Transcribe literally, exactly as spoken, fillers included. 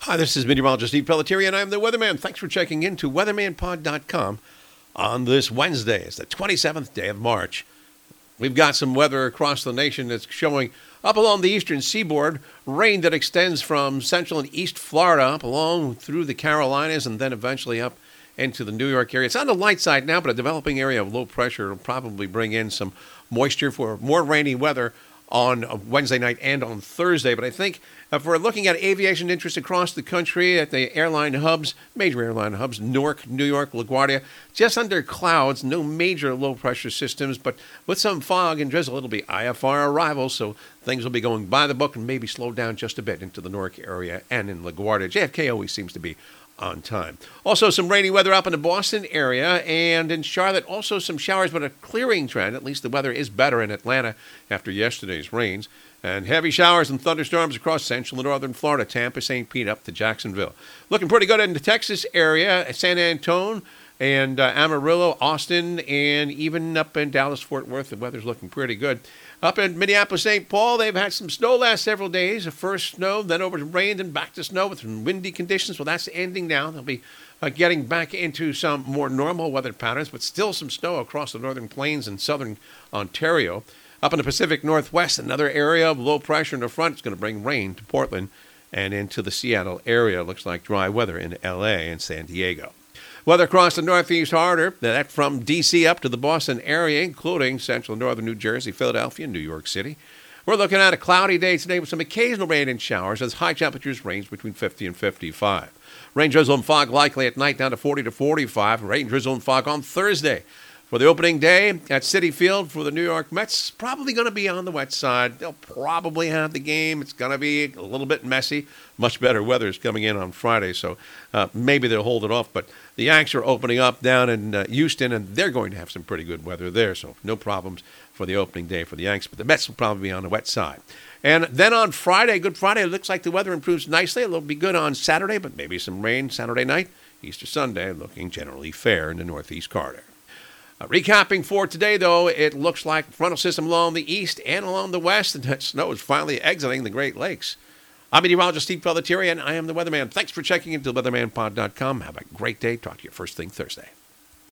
Hi, this is meteorologist Steve Pelletieri, and I'm the Weatherman. Thanks for checking in to weatherman pod dot com on this Wednesday. It's the twenty-seventh day of March. We've got some weather across the nation that's showing up along the eastern seaboard, rain that extends from central and east Florida up along through the Carolinas and then eventually up into the New York area. It's on the light side now, but a developing area of low pressure will probably bring in some moisture for more rainy weather on Wednesday night and on Thursday. But I think if we're looking at aviation interest across the country at the airline hubs, major airline hubs, Newark, New York, LaGuardia, just under clouds, no major low-pressure systems, but with some fog and drizzle, it'll be I F R arrivals, so things will be going by the book and maybe slow down just a bit into the Newark area and in LaGuardia. J F K always seems to be on time. Also, some rainy weather up in the Boston area, and in Charlotte, also some showers, but a clearing trend. At least the weather is better in Atlanta after yesterday's rains. And heavy showers and thunderstorms across central and northern Florida, Tampa, Saint Pete, up to Jacksonville. Looking pretty good in the Texas area, San Antonio and uh, Amarillo, Austin, and even up in Dallas-Fort Worth, the weather's looking pretty good. Up in Minneapolis, Saint Paul, they've had some snow last several days. The first snow, then over to rain, then back to snow with some windy conditions. Well, that's ending now. They'll be uh, getting back into some more normal weather patterns, but still some snow across the northern plains and southern Ontario. Up in the Pacific Northwest, another area of low pressure in the front is going to bring rain to Portland and into the Seattle area. Looks like dry weather in L A and San Diego. Weather across the northeast harder, that from D C up to the Boston area, including central and northern New Jersey, Philadelphia, and New York City. We're looking at a cloudy day today with some occasional rain and showers as high temperatures range between fifty and fifty-five. Rain, drizzle, and fog likely at night down to forty to forty-five. Rain, drizzle, and fog on Thursday. For the opening day at Citi Field for the New York Mets, probably going to be on the wet side. They'll probably have the game. It's going to be a little bit messy. Much better weather is coming in on Friday, so uh, maybe they'll hold it off. But the Yanks are opening up down in uh, Houston, and they're going to have some pretty good weather there, so no problems for the opening day for the Yanks. But the Mets will probably be on the wet side. And then on Friday, Good Friday, it looks like the weather improves nicely. It'll be good on Saturday, but maybe some rain Saturday night. Easter Sunday looking generally fair in the northeast corridor. Uh, recapping for today, though, it looks like frontal system along the east and along the west, and that snow is finally exiting the Great Lakes. I'm meteorologist Steve Pelletieri, and I am the Weatherman. Thanks for checking into weatherman pod dot com. Have a great day. Talk to you first thing Thursday.